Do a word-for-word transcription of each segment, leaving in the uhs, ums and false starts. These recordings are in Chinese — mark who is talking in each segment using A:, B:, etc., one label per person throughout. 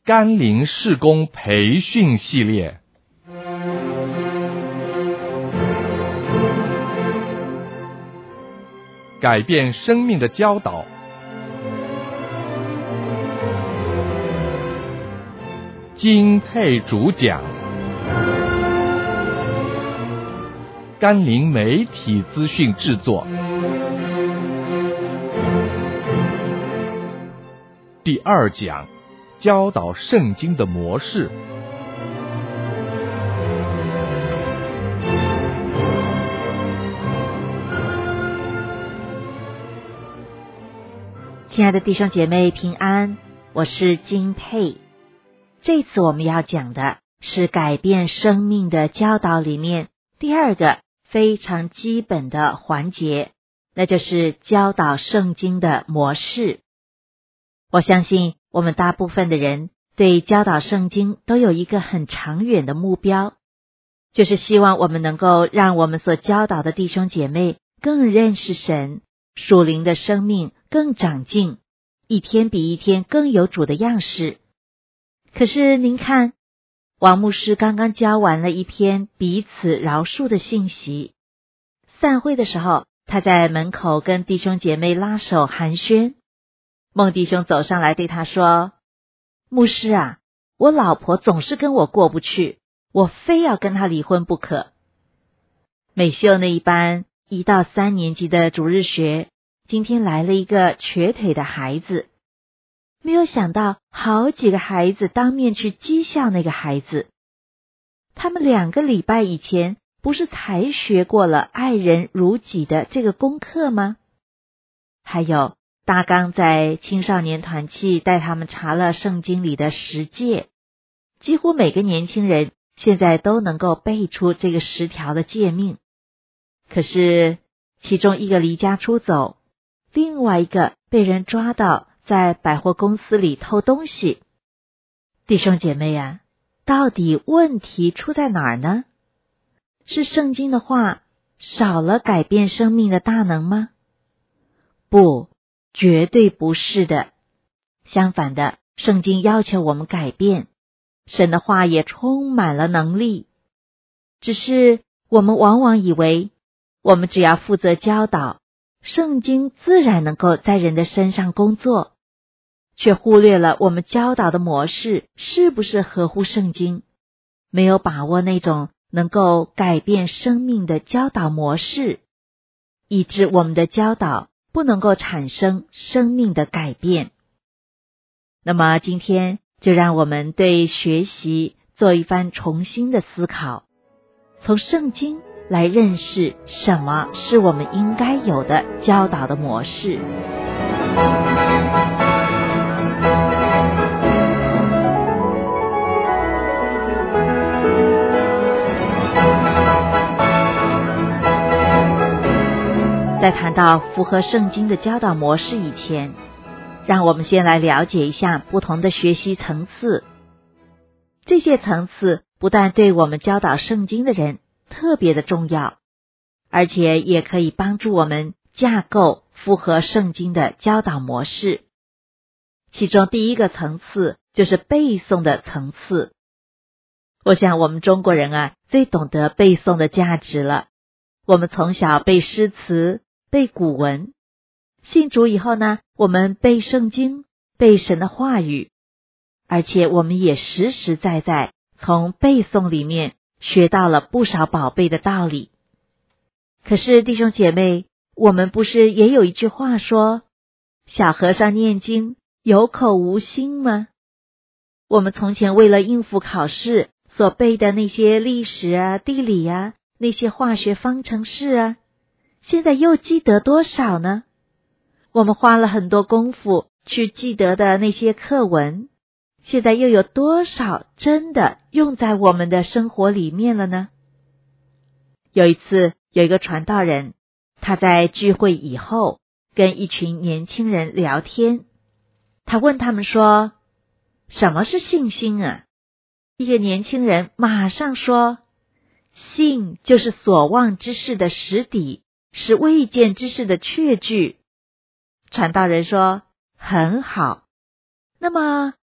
A: 甘霖事工培训系列。改变生命的教导，金佩主讲，甘霖媒体资讯制作。第二讲，教导圣经的模式。
B: 亲爱的弟兄姐妹平安，我是金佩。这次我们要讲的是改变生命的教导里面第二个非常基本的环节，那就是教导圣经的模式。我相信我们大部分的人对教导圣经都有一个很长远的目标，就是希望我们能够让我们所教导的弟兄姐妹更认识神，属灵的生命更长进，一天比一天更有主的样式。可是您看，王牧师刚刚教完了一篇彼此饶恕的信息，散会的时候，他在门口跟弟兄姐妹拉手寒暄。孟弟兄走上来对他说，牧师啊，我老婆总是跟我过不去，我非要跟她离婚不可。美秀那一班一到三年级的主日学，今天来了一个瘸腿的孩子，没有想到好几个孩子当面去讥笑那个孩子。他们两个礼拜以前不是才学过了爱人如己的这个功课吗？还有大刚在青少年团契带他们查了圣经里的十诫，几乎每个年轻人现在都能够背出这个十条的诫命。可是其中一个离家出走，另外一个被人抓到在百货公司里偷东西。弟兄姐妹啊，到底问题出在哪儿呢？是圣经的话少了改变生命的大能吗？不，绝对不是的。相反的，圣经要求我们改变，神的话也充满了能力。只是我们往往以为，我们只要负责教导，圣经自然能够在人的身上工作，却忽略了我们教导的模式是不是合乎圣经，没有把握那种能够改变生命的教导模式，以致我们的教导不能够产生生命的改变。那么今天就让我们对学习做一番重新的思考，从圣经来认识什么是我们应该有的教导的模式。在谈到符合圣经的教导模式以前，让我们先来了解一下不同的学习层次。这些层次不但对我们教导圣经的人特别的重要，而且也可以帮助我们架构符合圣经的教导模式。其中第一个层次就是背诵的层次。我想我们中国人啊，最懂得背诵的价值了。我们从小背诗词，背古文，信主以后呢，我们背圣经，背神的话语，而且我们也实实在在从背诵里面学到了不少宝贝的道理。可是弟兄姐妹，我们不是也有一句话说，小和尚念经有口无心吗？我们从前为了应付考试所背的那些历史啊、地理啊，那些化学方程式啊，现在又记得多少呢？我们花了很多功夫去记得的那些课文，现在又有多少真的用在我们的生活里面了呢？有一次，有一个传道人，他在聚会以后跟一群年轻人聊天，他问他们说，什么是信心啊？一个年轻人马上说，信就是所望之事的实底，是未见之事的确据。传道人说，很好。那么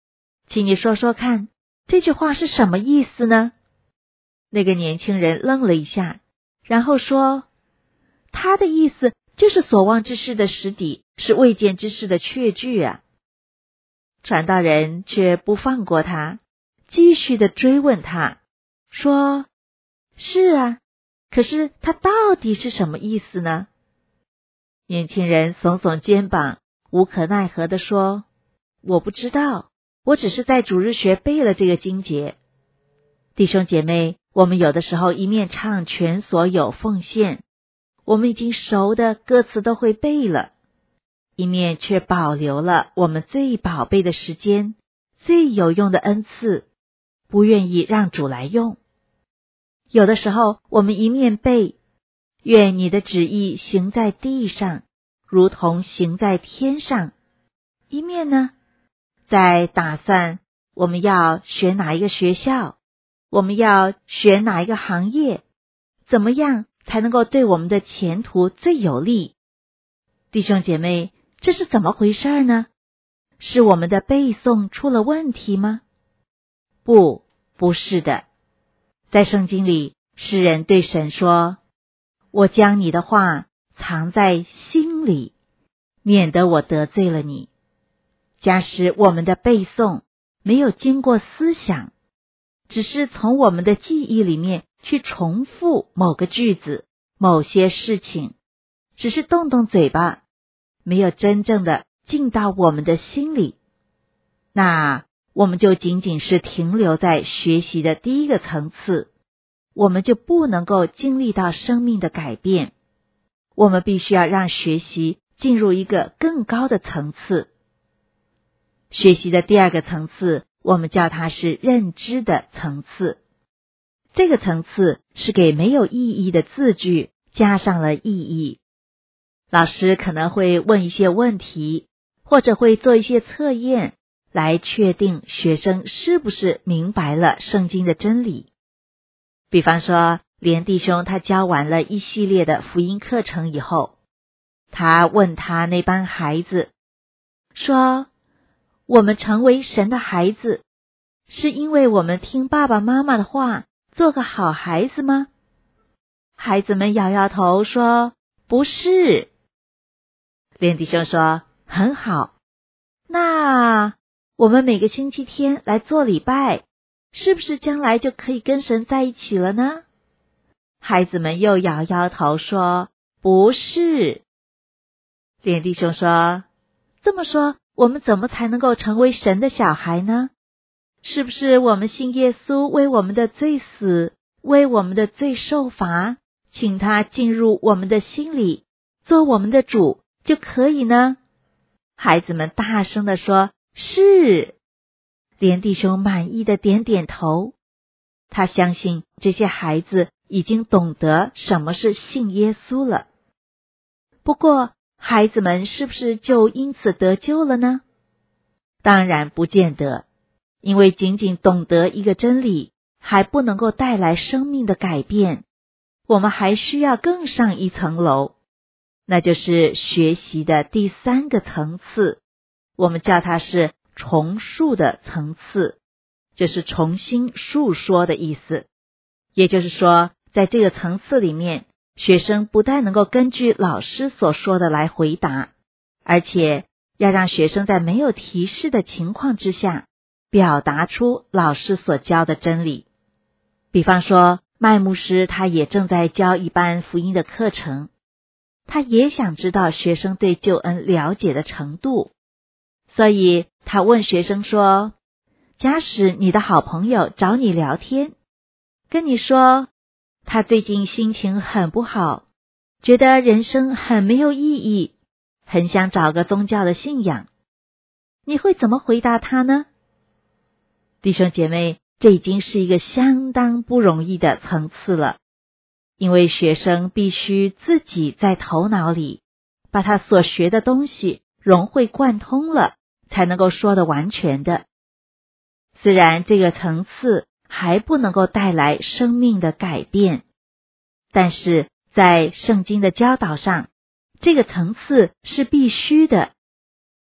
B: 请你说说看，这句话是什么意思呢？那个年轻人愣了一下，然后说，他的意思就是所望之事的实底，是未见之事的确据啊。传道人却不放过他，继续的追问他，说，是啊，可是他到底是什么意思呢？年轻人耸耸肩膀，无可奈何地说，我不知道，我只是在主日学背了这个经节。弟兄姐妹，我们有的时候一面唱全所有奉献，我们已经熟的歌词都会背了，一面却保留了我们最宝贝的时间，最有用的恩赐，不愿意让主来用。有的时候我们一面背，愿你的旨意行在地上，如同行在天上，一面呢，在打算我们要选哪一个学校，我们要选哪一个行业，怎么样才能够对我们的前途最有利。弟兄姐妹，这是怎么回事呢？是我们的背诵出了问题吗？不，不是的。在圣经里，诗人对神说，我将你的话藏在心里，免得我得罪了你。假使我们的背诵没有经过思想，只是从我们的记忆里面去重复某个句子、某些事情，只是动动嘴巴，没有真正的进到我们的心里，那我们就仅仅是停留在学习的第一个层次，我们就不能够经历到生命的改变。我们必须要让学习进入一个更高的层次。学习的第二个层次，我们叫它是认知的层次。这个层次是给没有意义的字句加上了意义。老师可能会问一些问题，或者会做一些测验，来确定学生是不是明白了圣经的真理。比方说，连弟兄他教完了一系列的福音课程以后，他问他那班孩子说，我们成为神的孩子，是因为我们听爸爸妈妈的话，做个好孩子吗？孩子们摇摇头说，不是。连弟兄说，很好，那我们每个星期天来做礼拜，是不是将来就可以跟神在一起了呢？孩子们又摇摇头说，不是。连弟兄说，这么说，我们怎么才能够成为神的小孩呢？是不是我们信耶稣为我们的罪死，为我们的罪受罚，请他进入我们的心里，做我们的主就可以呢？孩子们大声地说，是。连弟兄满意的点点头，他相信这些孩子已经懂得什么是信耶稣了。不过，孩子们是不是就因此得救了呢？当然不见得，因为仅仅懂得一个真理，还不能够带来生命的改变。我们还需要更上一层楼，那就是学习的第三个层次，我们叫它是重述的层次，就是重新述说的意思。也就是说，在这个层次里面，学生不但能够根据老师所说的来回答，而且要让学生在没有提示的情况之下，表达出老师所教的真理。比方说，麦牧师他也正在教一班福音的课程，他也想知道学生对救恩了解的程度，所以他问学生说，假使你的好朋友找你聊天，跟你说他最近心情很不好，觉得人生很没有意义，很想找个宗教的信仰，你会怎么回答他呢？弟兄姐妹，这已经是一个相当不容易的层次了，因为学生必须自己在头脑里把他所学的东西融会贯通了，才能够说得完全的。虽然这个层次还不能够带来生命的改变，但是在圣经的教导上，这个层次是必须的，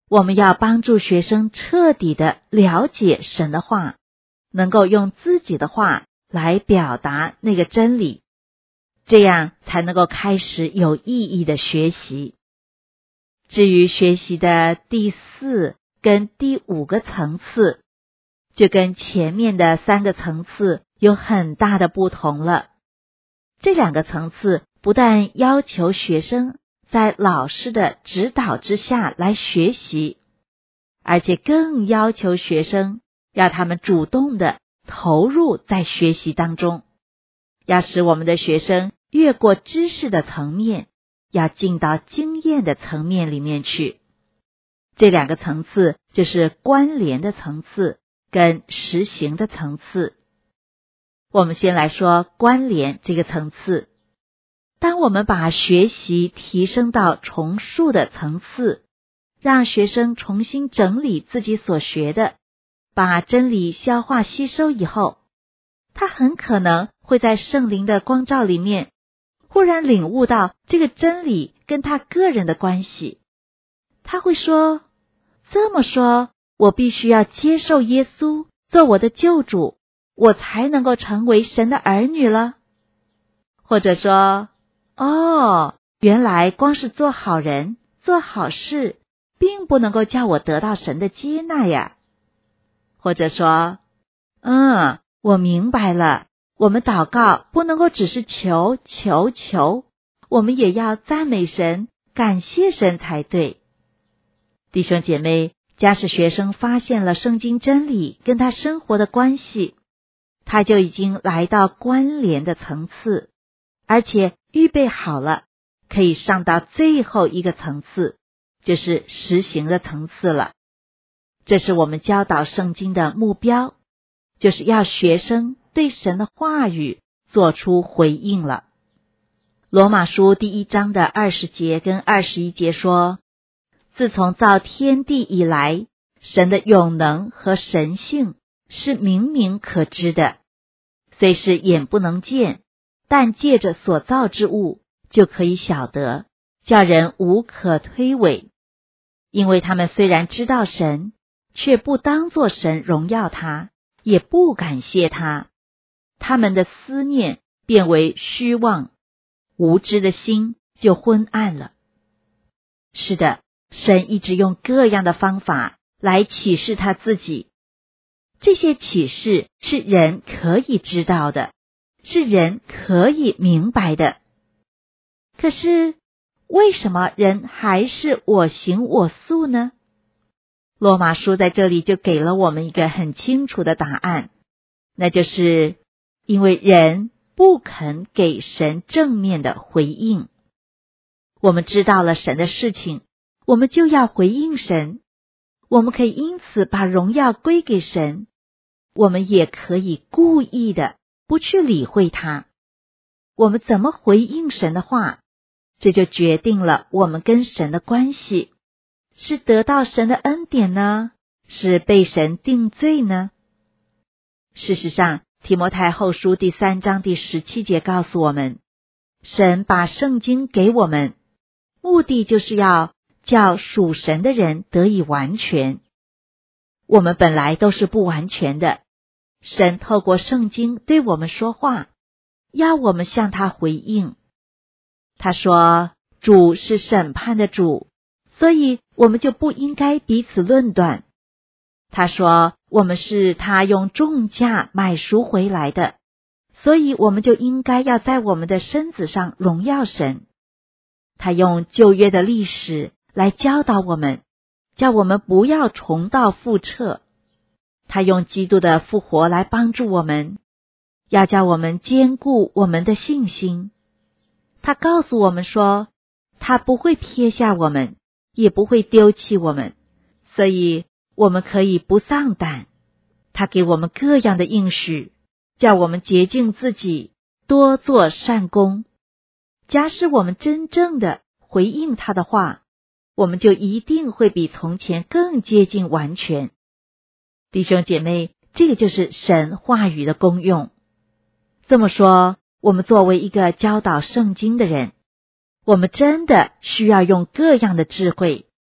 B: 我们要帮助学生彻底的了解神的话，能够用自己的话来表达那个真理，这样才能够开始有意义的学习。至于学习的第四跟第五个层次，就跟前面的三个层次有很大的不同了。这两个层次不但要求学生在老师的指导之下来学习，而且更要求学生要他们主动的投入在学习当中，要使我们的学生越过知识的层面，要进到经验的层面里面去。这两个层次就是关联的层次跟实行的层次。我们先来说关联这个层次。当我们把学习提升到重述的层次，让学生重新整理自己所学的，把真理消化吸收以后，他很可能会在圣灵的光照里面忽然领悟到这个真理跟他个人的关系。他会说，这么说，我必须要接受耶稣做我的救主，我才能够成为神的儿女了。或者说，哦，原来光是做好人、做好事，并不能够叫我得到神的接纳呀。或者说，嗯，我明白了，我们祷告不能够只是求求求，我们也要赞美神、感谢神才对。弟兄姐妹，假使学生发现了圣经真理跟他生活的关系，他就已经来到关联的层次，而且预备好了，可以上到最后一个层次，就是实行的层次了。这是我们教导圣经的目标，就是要学生对神的话语做出回应了。罗马书第一章的二十节跟二十一节说，自从造天地以来，神的永能和神性是明明可知的，虽是眼不能见，但借着所造之物就可以晓得，叫人无可推诿。因为他们虽然知道神，却不当作神荣耀他，也不感谢他，他们的思念变为虚妄，无知的心就昏暗了。是的，神一直用各样的方法来启示他自己，这些启示是人可以知道的，是人可以明白的。可是为什么人还是我行我素呢？罗马书在这里就给了我们一个很清楚的答案，那就是因为人不肯给神正面的回应。我们知道了神的事情，我们就要回应神，我们可以因此把荣耀归给神，我们也可以故意的不去理会他。我们怎么回应神的话，这就决定了我们跟神的关系，是得到神的恩典呢，是被神定罪呢？事实上，提摩太后书第三章第十七节告诉我们，神把圣经给我们，目的就是要叫属神的人得以完全。我们本来都是不完全的，神透过圣经对我们说话，要我们向他回应。他说，主是审判的主，所以我们就不应该彼此论断。他说，我们是他用重价买赎回来的，所以我们就应该要在我们的身子上荣耀神。他用旧约的历史来教导我们，叫我们不要重蹈覆辙。他用基督的复活来帮助我们，要叫我们坚固我们的信心。他告诉我们说，他不会撇下我们，也不会丢弃我们，所以我们可以不丧胆。他给我们各样的应许，叫我们洁净自己，多做善功。假使我们真正的回应他的话，我们就一定会比从前更接近完全。弟兄姐妹，这个就是神话语的功用。这么说，我们作为一个教导圣经的人，我们真的需要用各样的智慧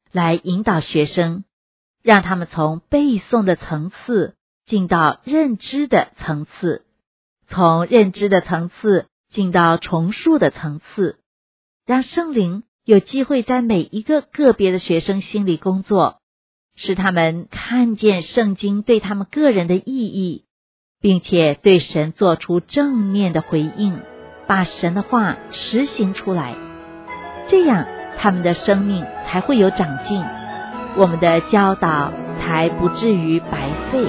B: 来引导学生，让他们从背诵的层次进到认知的层次，从认知的层次进到重述的层次，让圣灵有机会在每一个个别的学生心里工作，使他们看见圣经对他们个人的意义，并且对神做出正面的回应，把神的话实行出来，这样他们的生命才会有长进，我们的教导才不至于白费。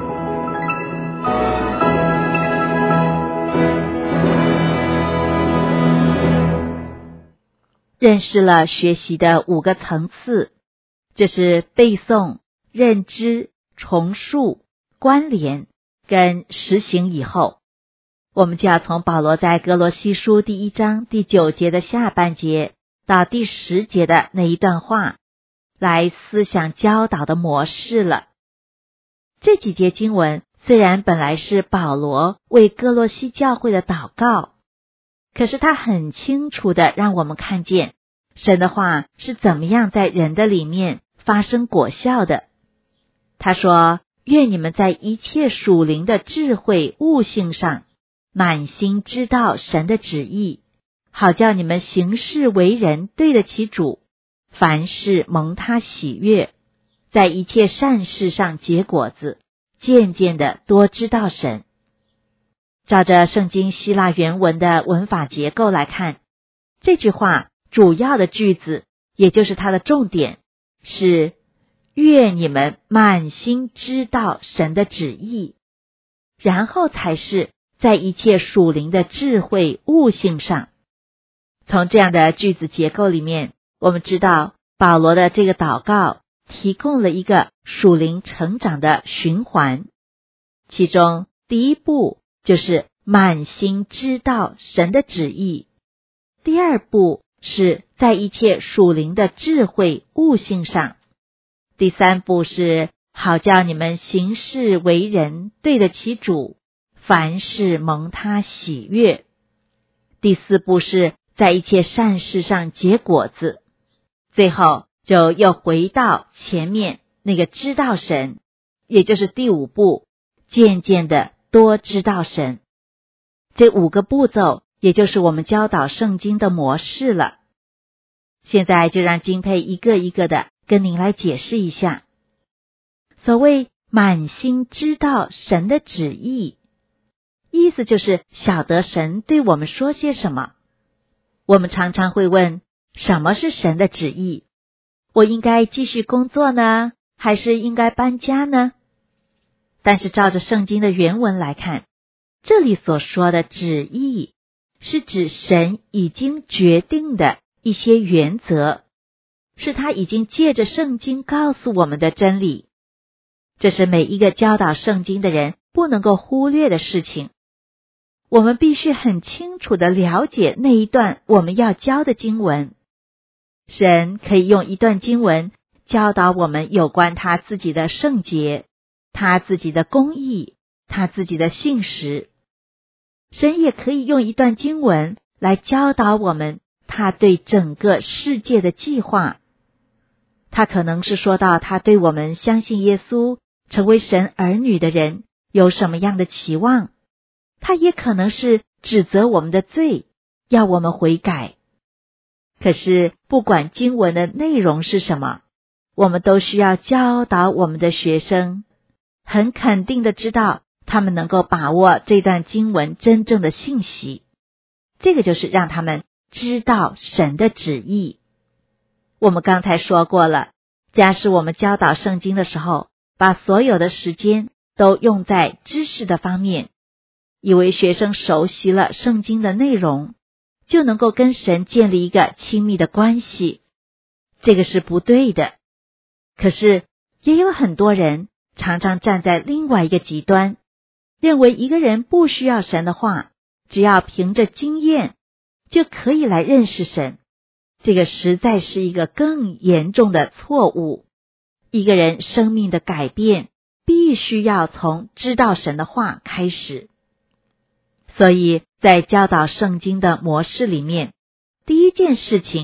B: 认识了学习的五个层次，这是背诵、认知、重述、关联跟实行以后，我们就要从保罗在哥罗西书第一章第九节的下半节到第十节的那一段话来思想教导的模式了。这几节经文虽然本来是保罗为哥罗西教会的祷告，可是他很清楚地让我们看见神的话是怎么样在人的里面发生果效的。他说，愿你们在一切属灵的智慧悟性上满心知道神的旨意，好叫你们行事为人对得起主，凡事蒙他喜悦，在一切善事上结果子，渐渐的多知道神。照着圣经希腊原文的文法结构来看，这句话主要的句子，也就是它的重点，是愿你们满心知道神的旨意，然后才是在一切属灵的智慧悟性上。从这样的句子结构里面，我们知道保罗的这个祷告提供了一个属灵成长的循环，其中第一步就是满心知道神的旨意，第二步是在一切属灵的智慧悟性上，第三步是好叫你们行事为人对得起主，凡事蒙他喜悦，第四步是在一切善事上结果子，最后就又回到前面那个知道神，也就是第五步，渐渐的多知道神。这五个步骤也就是我们教导圣经的模式了。现在就让金佩一个一个的跟您来解释一下。所谓满心知道神的旨意，意思就是晓得神对我们说些什么。我们常常会问，什么是神的旨意？我应该继续工作呢，还是应该搬家呢？但是照着圣经的原文来看，这里所说的旨意是指神已经决定的一些原则，是他已经借着圣经告诉我们的真理。这是每一个教导圣经的人不能够忽略的事情。我们必须很清楚地了解那一段我们要教的经文。神可以用一段经文教导我们有关他自己的圣洁，他自己的公义，他自己的信实。神也可以用一段经文来教导我们他对整个世界的计划。他可能是说到他对我们相信耶稣成为神儿女的人有什么样的期望，他也可能是指责我们的罪，要我们悔改。可是不管经文的内容是什么，我们都需要教导我们的学生，很肯定的知道他们能够把握这段经文真正的信息。这个就是让他们知道神的旨意。我们刚才说过了，假使我们教导圣经的时候，把所有的时间都用在知识的方面，以为学生熟悉了圣经的内容，就能够跟神建立一个亲密的关系，这个是不对的。可是也有很多人常常站在另外一个极端，认为一个人不需要神的话，只要凭着经验就可以来认识神。这个实在是一个更严重的错误。一个人生命的改变必须要从知道神的话开始。所以在教导圣经的模式里面，第一件事情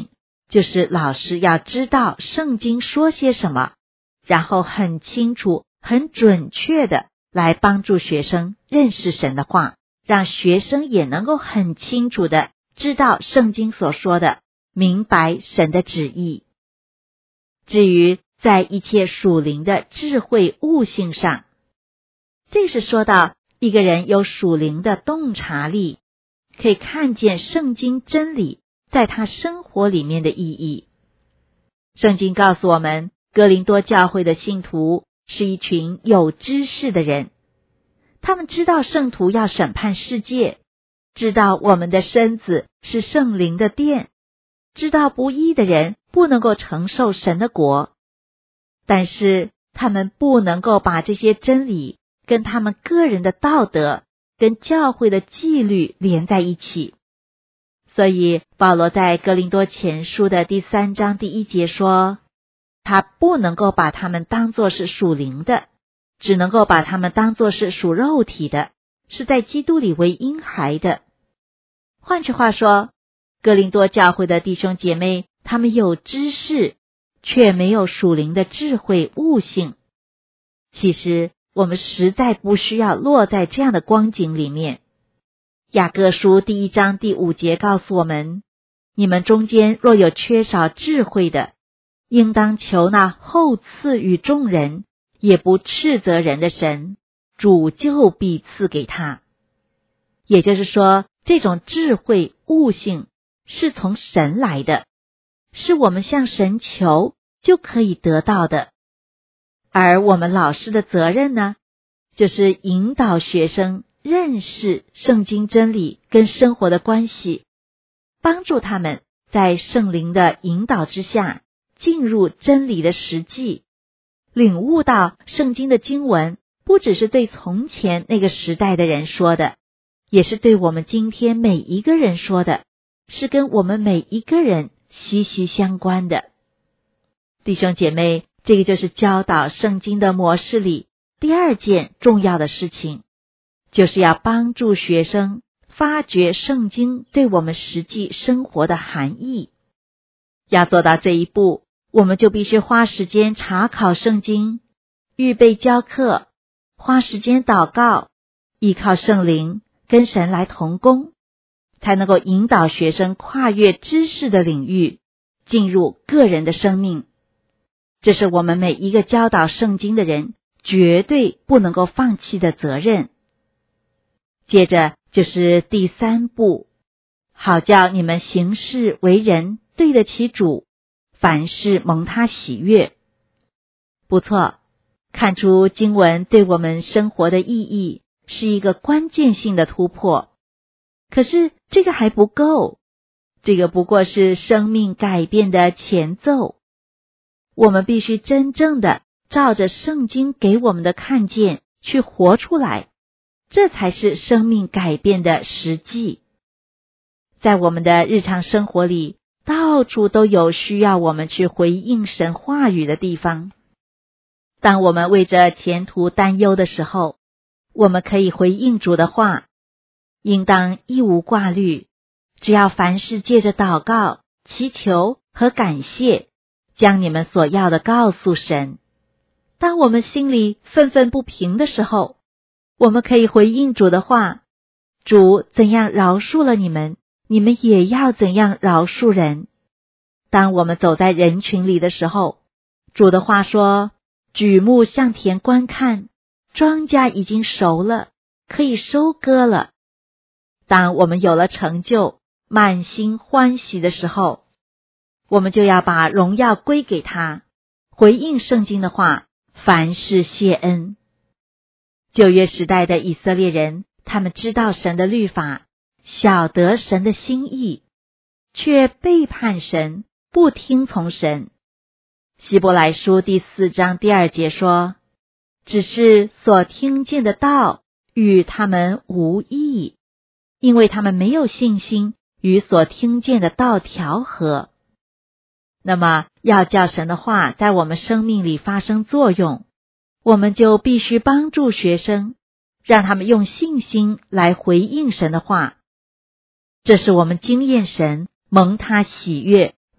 B: 就是老师要知道圣经说些什么，然后很清楚、很准确的来帮助学生认识神的话，让学生也能够很清楚的知道圣经所说的，明白神的旨意。至于在一切属灵的智慧悟性上，这是说到一个人有属灵的洞察力，可以看见圣经真理在他生活里面的意义。圣经告诉我们，哥林多教会的信徒是一群有知识的人，他们知道圣徒要审判世界，知道我们的身子是圣灵的殿，知道不义的人不能够承受神的国，但是他们不能够把这些真理跟他们个人的道德、跟教会的纪律连在一起。所以保罗在哥林多前书的第三章第一节说，他不能够把他们当作是属灵的，只能够把他们当作是属肉体的，是在基督里为婴孩的。换句话说，哥林多教会的弟兄姐妹，他们有知识，却没有属灵的智慧悟性。其实我们实在不需要落在这样的光景里面。雅各书第一章第五节告诉我们，你们中间若有缺少智慧的，应当求那厚赐与众人，也不斥责人的神，主就必赐给他。也就是说，这种智慧悟性是从神来的，是我们向神求就可以得到的。而我们老师的责任呢，就是引导学生认识圣经真理跟生活的关系，帮助他们在圣灵的引导之下进入真理的实际，领悟到圣经的经文不只是对从前那个时代的人说的，也是对我们今天每一个人说的，是跟我们每一个人息息相关的。弟兄姐妹，这个就是教导圣经的模式里第二件重要的事情，就是要帮助学生发掘圣经对我们实际生活的含义。要做到这一步，我们就必须花时间查考圣经，预备教课，花时间祷告，依靠圣灵跟神来同工，才能够引导学生跨越知识的领域，进入个人的生命。这是我们每一个教导圣经的人绝对不能够放弃的责任。接着就是第三步，好叫你们行事为人对得起主，凡事蒙他喜悦。不错，看出经文对我们生活的意义是一个关键性的突破。可是这个还不够，这个不过是生命改变的前奏。我们必须真正的照着圣经给我们的看见去活出来，这才是生命改变的实际。在我们的日常生活里，到处都有需要我们去回应神话语的地方。当我们为着前途担忧的时候，我们可以回应主的话，应当一无挂虑，只要凡事借着祷告、祈求和感谢，将你们所要的告诉神。当我们心里愤愤不平的时候，我们可以回应主的话，主怎样饶恕了你们，你们也要怎样饶恕人。当我们走在人群里的时候，主的话说，举目向田观看，庄稼已经熟了，可以收割了。当我们有了成就，满心欢喜的时候，我们就要把荣耀归给他，回应圣经的话，凡事谢恩。旧约时代的以色列人，他们知道神的律法，晓得神的心意，却背叛神，不听从神。希伯来书第四章第二节说，只是所听见的道与他们无益，因为他们没有信心与所听见的道调和。那么要叫神的话在我们生命里发生作用，我们就必须帮助学生，让他们用信心来回应神的话。这是我们经验神蒙他喜悦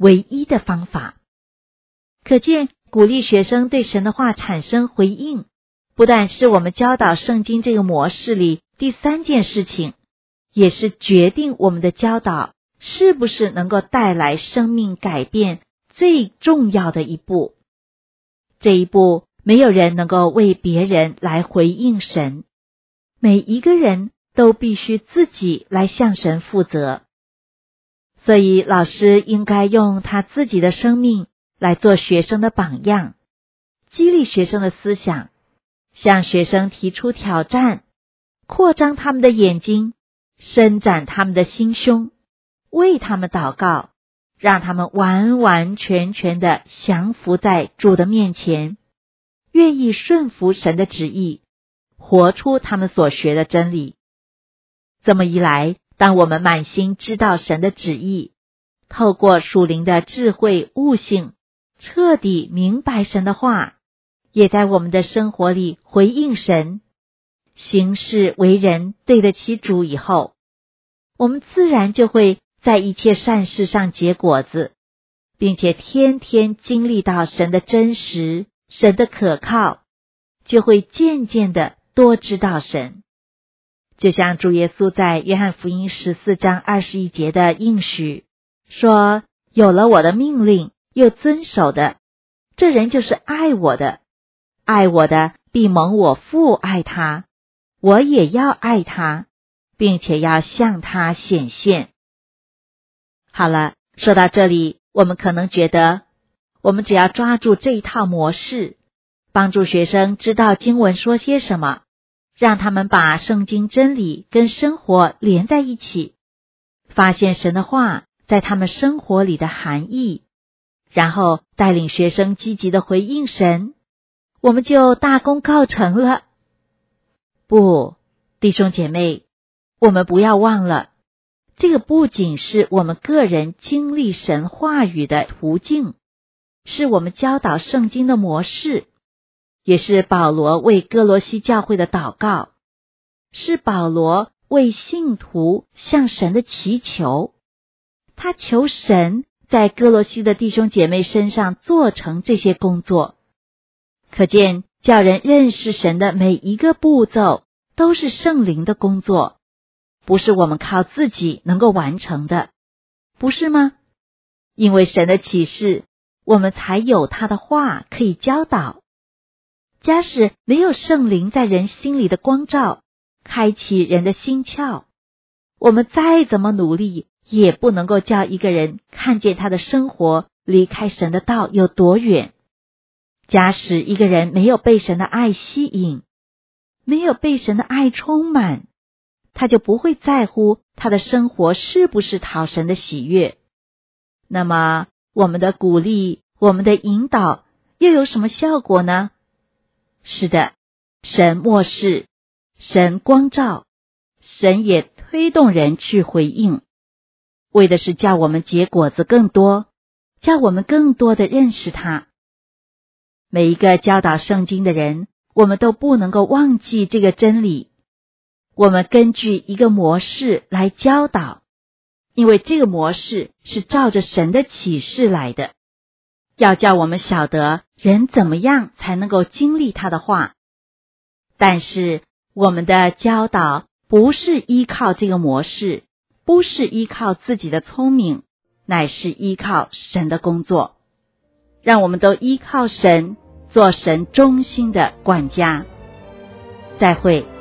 B: 唯一的方法。可见鼓励学生对神的话产生回应，不但是我们教导圣经这个模式里第三件事情，也是决定我们的教导是不是能够带来生命改变最重要的一步。这一步没有人能够为别人来回应神，每一个人都必须自己来向神负责。所以老师应该用他自己的生命来做学生的榜样，激励学生的思想，向学生提出挑战，扩张他们的眼睛，伸展他们的心胸，为他们祷告，让他们完完全全的降服在主的面前，愿意顺服神的旨意，活出他们所学的真理。这么一来，当我们满心知道神的旨意，透过属灵的智慧悟性，彻底明白神的话，也在我们的生活里回应神，行事为人对得起主以后，我们自然就会在一切善事上结果子，并且天天经历到神的真实，神的可靠，就会渐渐的多知道神。就像主耶稣在约翰福音十四章二十一节的应许说，有了我的命令又遵守的，这人就是爱我的，爱我的必蒙我父爱他，我也要爱他，并且要向他显现。好了，说到这里，我们可能觉得我们只要抓住这一套模式，帮助学生知道经文说些什么，让他们把圣经真理跟生活连在一起，发现神的话在他们生活里的含义，然后带领学生积极的回应神，我们就大功告成了。不，弟兄姐妹，我们不要忘了，这个不仅是我们个人经历神话语的途径，是我们教导圣经的模式，也是保罗为哥罗西教会的祷告，是保罗为信徒向神的祈求。他求神在哥罗西的弟兄姐妹身上做成这些工作。可见叫人认识神的每一个步骤都是圣灵的工作，不是我们靠自己能够完成的，不是吗？因为神的启示，我们才有他的话可以教导。假使没有圣灵在人心里的光照，开启人的心窍，我们再怎么努力，也不能够叫一个人看见他的生活离开神的道有多远。假使一个人没有被神的爱吸引，没有被神的爱充满，他就不会在乎他的生活是不是讨神的喜悦。那么我们的鼓励，我们的引导又有什么效果呢？是的，神默示，神光照，神也推动人去回应，为的是叫我们结果子更多，叫我们更多的认识他。每一个教导圣经的人，我们都不能够忘记这个真理。我们根据一个模式来教导，因为这个模式是照着神的启示来的，要叫我们晓得人怎么样才能够经历他的话。但是我们的教导不是依靠这个模式，不是依靠自己的聪明，乃是依靠神的工作。让我们都依靠神，做神忠心的管家。再会。